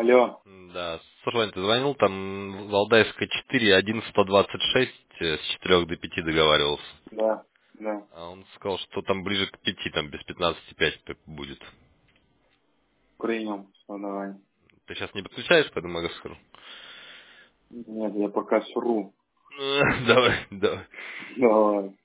Алло. Да, Сашань, ты звонил, там Валдайская 4, 11126 с 4 до 5 договаривался. Да, да. А он сказал, что там ближе к 5, там без 15,5 будет. Принял. Все, давай. Ты сейчас не подключаешь, поэтому могу скажу. Нет, я пока сру. Давай, давай. Давай.